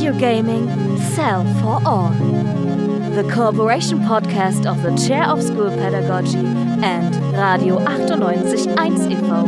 Edugaming Cell for All, the cooperation podcast of the Chair of School Pedagogy and Radio 98.1 e.V.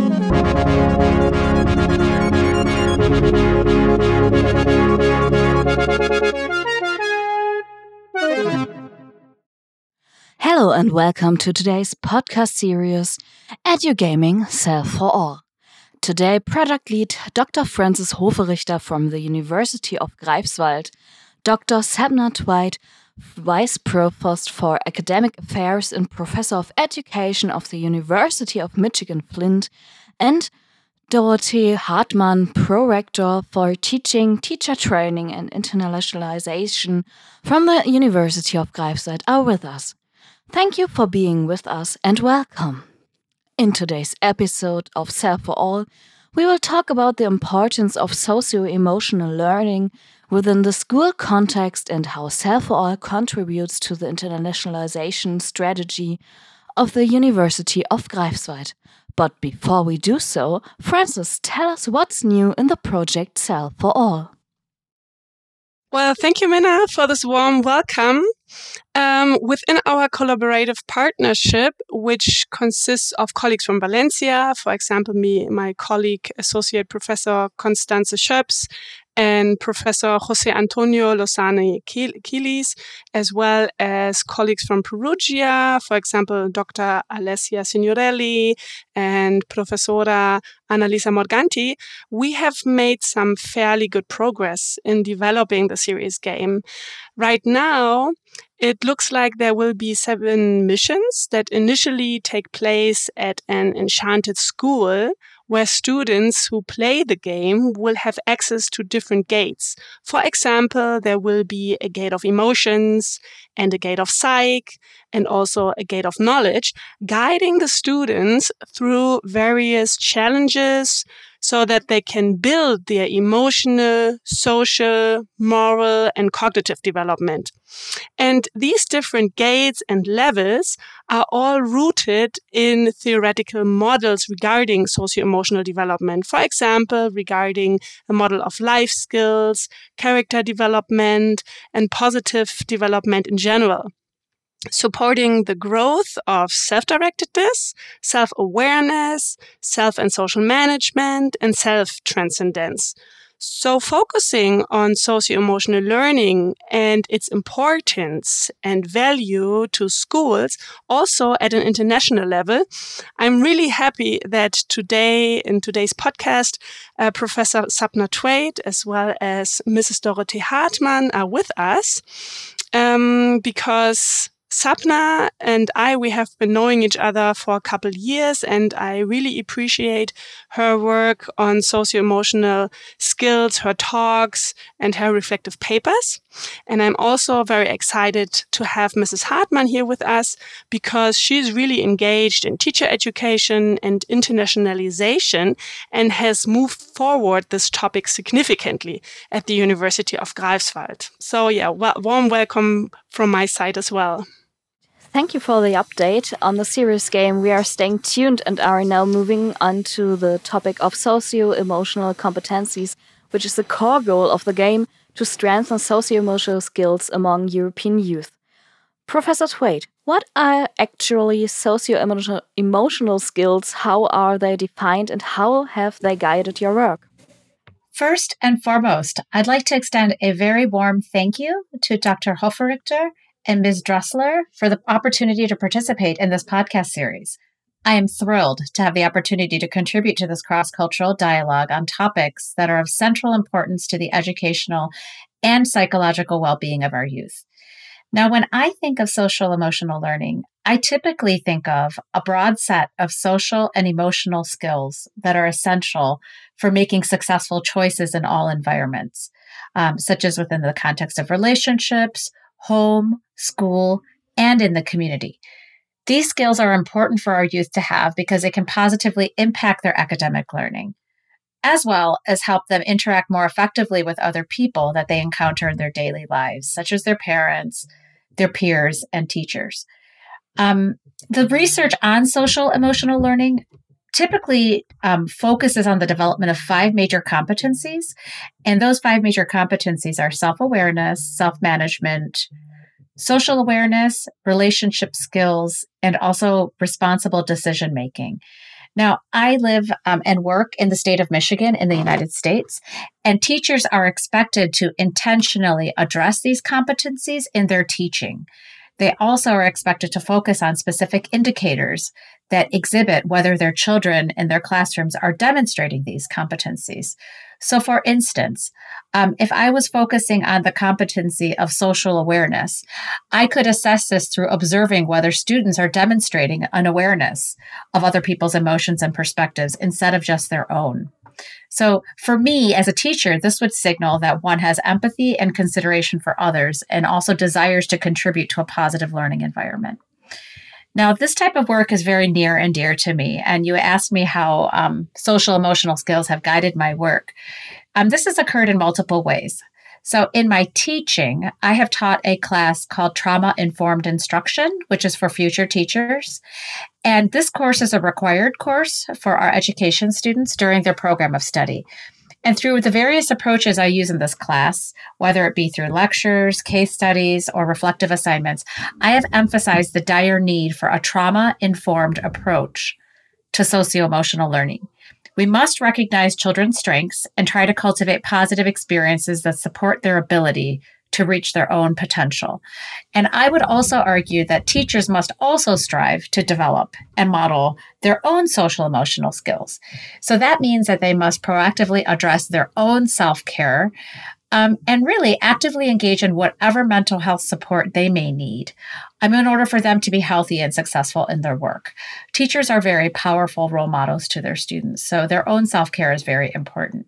Hello and welcome to today's podcast series, Edugaming Cell for All. Today, Project Lead Dr. Francis Hoferichter from the University of Greifswald, Dr. Sapna Twite, Vice Provost for Academic Affairs and Professor of Education of the University of Michigan Flint, and Dorothee Hartmann, Pro-Rector for Teaching, Teacher Training and Internationalization from the University of Greifswald are with us. Thank you for being with us and welcome. In today's episode of Cell for All, we will talk about the importance of socio-emotional learning within the school context and how Cell for All contributes to the internationalization strategy of the University of Greifswald. But before we do so, Francis, tell us what's new in the project Cell for All. Well, thank you, Minna, for this warm welcome. Within our collaborative partnership, which consists of colleagues from Valencia, for example, my colleague, Associate Professor Constanze Schöps, and Professor José Antonio Lozano Quilis, as well as colleagues from Perugia, for example, Dr. Alessia Signorelli and Professora Annalisa Morganti, we have made some fairly good progress in developing the series game. Right now, it looks like there will be 7 missions that initially take place at an enchanted school where students who play the game will have access to different gates. For example, there will be a gate of emotions and a gate of psych and also a gate of knowledge, guiding the students through various challenges so that they can build their emotional, social, moral, and cognitive development. And these different gates and levels are all rooted in theoretical models regarding socio-emotional development. For example, regarding a model of life skills, character development, and positive development in general, supporting the growth of self-directedness, self-awareness, self and social management, and self-transcendence. So focusing on socio-emotional learning and its importance and value to schools, also at an international level, I'm really happy that today, in today's podcast, Professor Sapna Twite as well as Mrs. Dorothee Hartmann are with us because Sapna and we have been knowing each other for a couple years, and I really appreciate her work on socio-emotional skills, her talks, and her reflective papers. And I'm also very excited to have Mrs. Hartmann here with us because she's really engaged in teacher education and internationalization and has moved forward this topic significantly at the University of Greifswald. So warm welcome from my side as well. Thank you for the update on the series game. We are staying tuned and are now moving on to the topic of socio-emotional competencies, which is the core goal of the game to strengthen socio-emotional skills among European youth. Professor Twite, what are actually socio-emotional skills? How are they defined and how have they guided your work? First and foremost, I'd like to extend a very warm thank you to Dr. Hoferichter and Ms. Dressler for the opportunity to participate in this podcast series. I am thrilled to have the opportunity to contribute to this cross-cultural dialogue on topics that are of central importance to the educational and psychological well-being of our youth. Now, when I think of social emotional learning, I typically think of a broad set of social and emotional skills that are essential for making successful choices in all environments, such as within the context of relationships, home, school, and in the community. These skills are important for our youth to have because it can positively impact their academic learning, as well as help them interact more effectively with other people that they encounter in their daily lives, such as their parents, their peers, and teachers. The research on social emotional learning typically focuses on the development of 5 major competencies. And those 5 major competencies are self-awareness, self-management, social awareness, relationship skills, and also responsible decision-making. Now, I live and work in the state of Michigan in the United States, and teachers are expected to intentionally address these competencies in their teaching. They also are expected to focus on specific indicators that exhibit whether their children in their classrooms are demonstrating these competencies. So, for instance, if I was focusing on the competency of social awareness, I could assess this through observing whether students are demonstrating an awareness of other people's emotions and perspectives instead of just their own. So for me as a teacher, this would signal that one has empathy and consideration for others and also desires to contribute to a positive learning environment. Now, this type of work is very near and dear to me. And you asked me how social emotional skills have guided my work. This has occurred in multiple ways. So in my teaching, I have taught a class called Trauma-Informed Instruction, which is for future teachers. And this course is a required course for our education students during their program of study. And through the various approaches I use in this class, whether it be through lectures, case studies, or reflective assignments, I have emphasized the dire need for a trauma-informed approach to socio-emotional learning. We must recognize children's strengths and try to cultivate positive experiences that support their ability to reach their own potential. And I would also argue that teachers must also strive to develop and model their own social emotional skills. So that means that they must proactively address their own self-care and really actively engage in whatever mental health support they may need in order for them to be healthy and successful in their work. Teachers are very powerful role models to their students, so their own self-care is very important.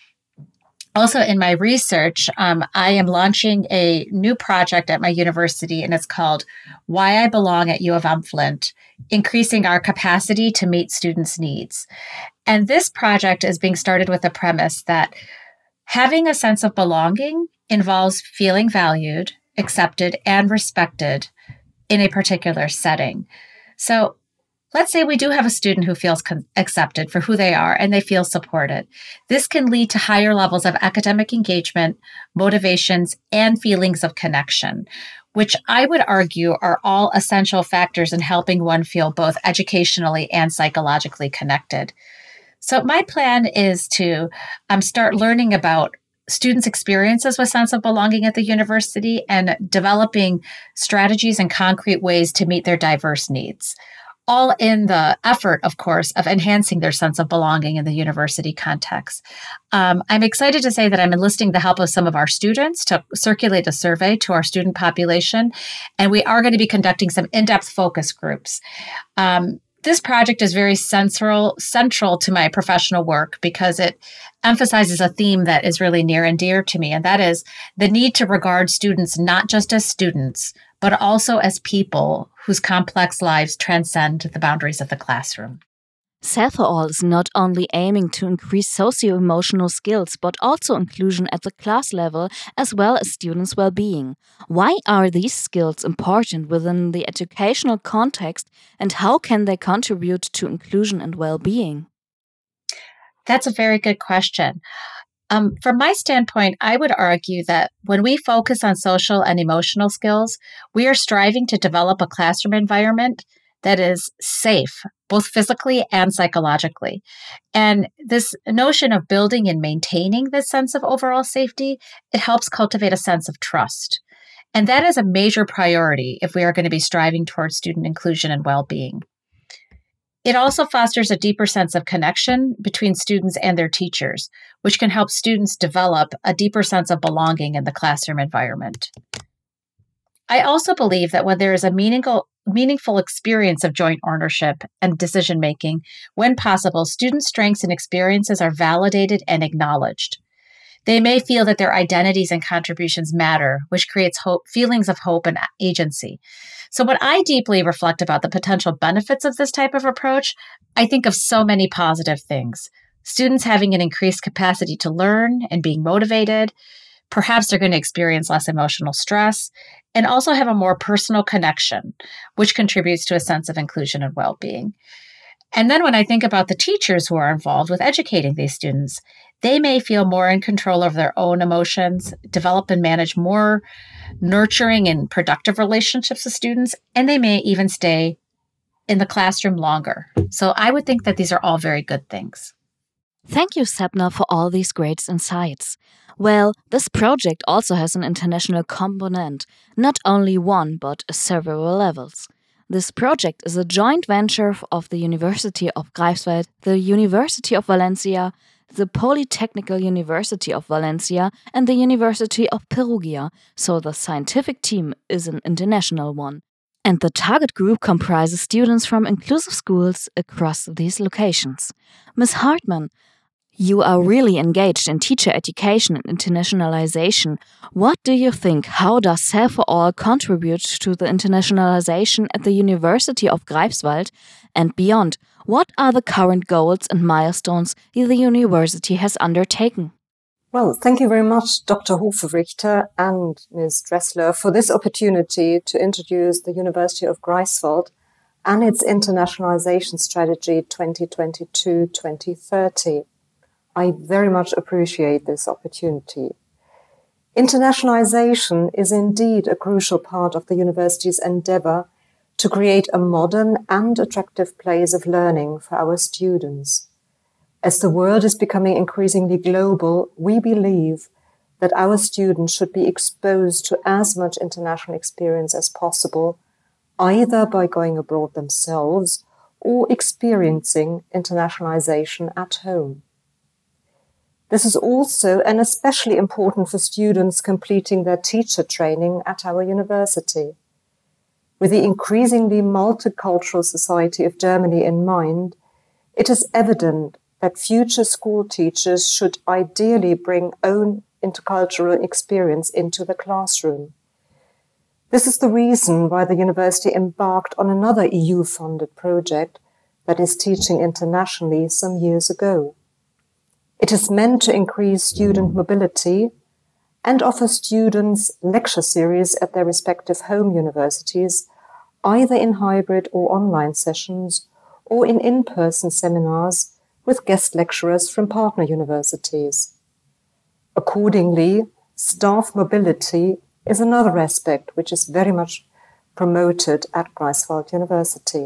Also, in my research, I am launching a new project at my university, and it's called Why I Belong at U of M Flint, Increasing Our Capacity to Meet Students' Needs. And this project is being started with the premise that having a sense of belonging involves feeling valued, accepted, and respected in a particular setting. So let's say we do have a student who feels accepted for who they are and they feel supported. This can lead to higher levels of academic engagement, motivations, and feelings of connection, which I would argue are all essential factors in helping one feel both educationally and psychologically connected. So my plan is to start learning about students' experiences with sense of belonging at the university and developing strategies and concrete ways to meet their diverse needs, all in the effort, of course, of enhancing their sense of belonging in the university context. I'm excited to say that I'm enlisting the help of some of our students to circulate a survey to our student population, and we are going to be conducting some in-depth focus groups. This project is very central to my professional work because it emphasizes a theme that is really near and dear to me, and that is the need to regard students not just as students, but also as people whose complex lives transcend the boundaries of the classroom. SEL4All is not only aiming to increase socio-emotional skills, but also inclusion at the class level, as well as students' well-being. Why are these skills important within the educational context, and how can they contribute to inclusion and well-being? That's a very good question. From my standpoint, I would argue that when we focus on social and emotional skills, we are striving to develop a classroom environment that is safe, both physically and psychologically. And this notion of building and maintaining this sense of overall safety, it helps cultivate a sense of trust. And that is a major priority if we are going to be striving towards student inclusion and well-being. It also fosters a deeper sense of connection between students and their teachers, which can help students develop a deeper sense of belonging in the classroom environment. I also believe that when there is a meaningful experience of joint ownership and decision-making, when possible, students' strengths and experiences are validated and acknowledged. They may feel that their identities and contributions matter, which creates feelings of hope and agency. So when I deeply reflect about the potential benefits of this type of approach, I think of so many positive things. Students having an increased capacity to learn and being motivated. Perhaps they're going to experience less emotional stress and also have a more personal connection, which contributes to a sense of inclusion and well-being. And then when I think about the teachers who are involved with educating these students, they may feel more in control of their own emotions, develop and manage more nurturing and productive relationships with students, and they may even stay in the classroom longer. So I would think that these are all very good things. Thank you, Sepna, for all these great insights. Well, this project also has an international component, not only one, but several levels. This project is a joint venture of the University of Greifswald, the University of Valencia, the Polytechnical University of Valencia, and the University of Perugia, so the scientific team is an international one. And the target group comprises students from inclusive schools across these locations. Ms. Hartmann, you are really engaged in teacher education and internationalization. What do you think? How does SEL4All contribute to the internationalization at the University of Greifswald and beyond? What are the current goals and milestones the university has undertaken? Well, thank you very much, Dr. Hoferichter and Ms. Dressler, for this opportunity to introduce the University of Greifswald and its internationalization strategy 2022-2030. I very much appreciate this opportunity. Internationalization is indeed a crucial part of the university's endeavor to create a modern and attractive place of learning for our students. As the world is becoming increasingly global, we believe that our students should be exposed to as much international experience as possible, either by going abroad themselves or experiencing internationalization at home. This is also and especially important for students completing their teacher training at our university. With the increasingly multicultural society of Germany in mind, it is evident that future school teachers should ideally bring own intercultural experience into the classroom. This is the reason why the university embarked on another EU-funded project that is teaching internationally some years ago. It is meant to increase student mobility and offer students lecture series at their respective home universities, either in hybrid or online sessions or in in-person seminars with guest lecturers from partner universities. Accordingly, staff mobility is another aspect which is very much promoted at Greifswald University.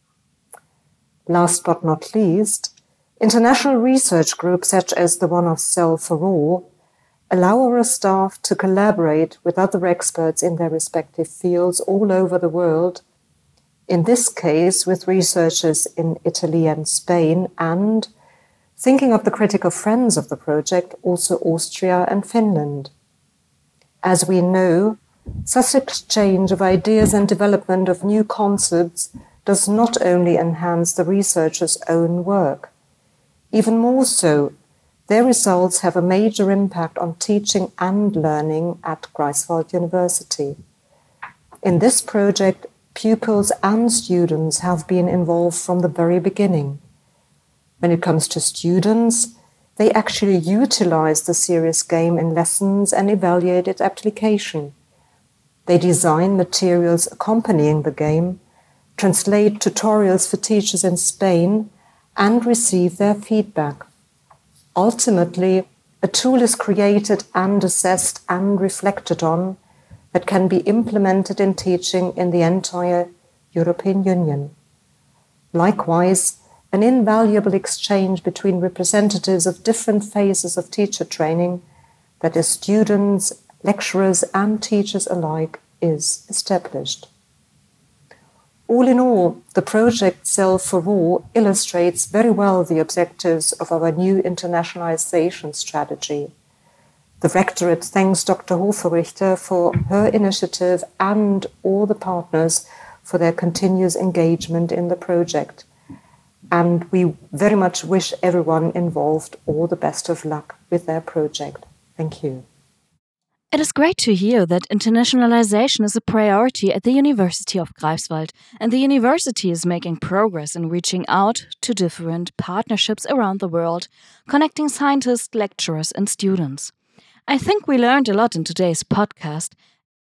Last but not least, international research groups such as the one of SEL4All allow our staff to collaborate with other experts in their respective fields all over the world, in this case with researchers in Italy and Spain, and, thinking of the critical friends of the project, also Austria and Finland. As we know, such exchange of ideas and development of new concepts does not only enhance the researchers' own work. Even more so, their results have a major impact on teaching and learning at Greifswald University. In this project, pupils and students have been involved from the very beginning. When it comes to students, they actually utilize the serious game in lessons and evaluate its application. They design materials accompanying the game, translate tutorials for teachers in Spain, and receive their feedback. Ultimately, a tool is created and assessed and reflected on that can be implemented in teaching in the entire European Union. Likewise, an invaluable exchange between representatives of different phases of teacher training, that is, students, lecturers, and teachers alike, is established. All in all, the project SEL4All illustrates very well the objectives of our new internationalization strategy. The Rectorate thanks Dr. Hoferichter for her initiative and all the partners for their continuous engagement in the project. And we very much wish everyone involved all the best of luck with their project. Thank you. It is great to hear that internationalization is a priority at the University of Greifswald, and the university is making progress in reaching out to different partnerships around the world, connecting scientists, lecturers, and students. I think we learned a lot in today's podcast.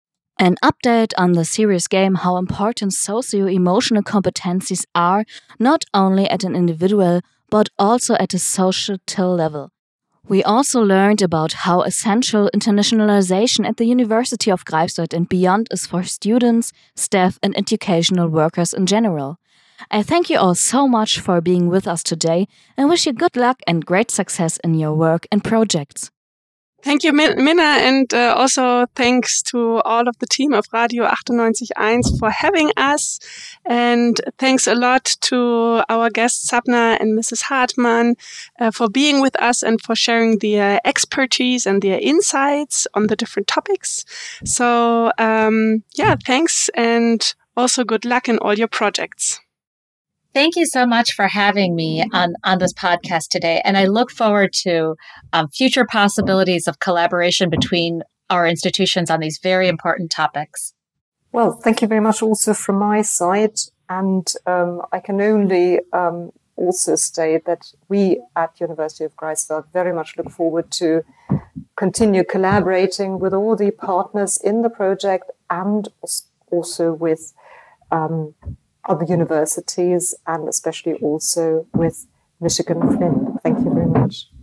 An update on the serious game how important socio-emotional competencies are, not only at an individual, but also at a societal level. We also learned about how essential internationalization at the University of Greifswald and beyond is for students, staff, and educational workers in general. I thank you all so much for being with us today and wish you good luck and great success in your work and projects. Thank you, Minna, and also thanks to all of the team of Radio 98.1 for having us. And thanks a lot to our guests, Sapna and Mrs. Hartmann, for being with us and for sharing their expertise and their insights on the different topics. So, thanks, and also good luck in all your projects. Thank you so much for having me on this podcast today. And I look forward to future possibilities of collaboration between our institutions on these very important topics. Well, thank you very much also from my side. And I can only also state that we at University of Greifswald very much look forward to continue collaborating with all the partners in the project and also with other universities, and especially also with Michigan Flint. Thank you very much.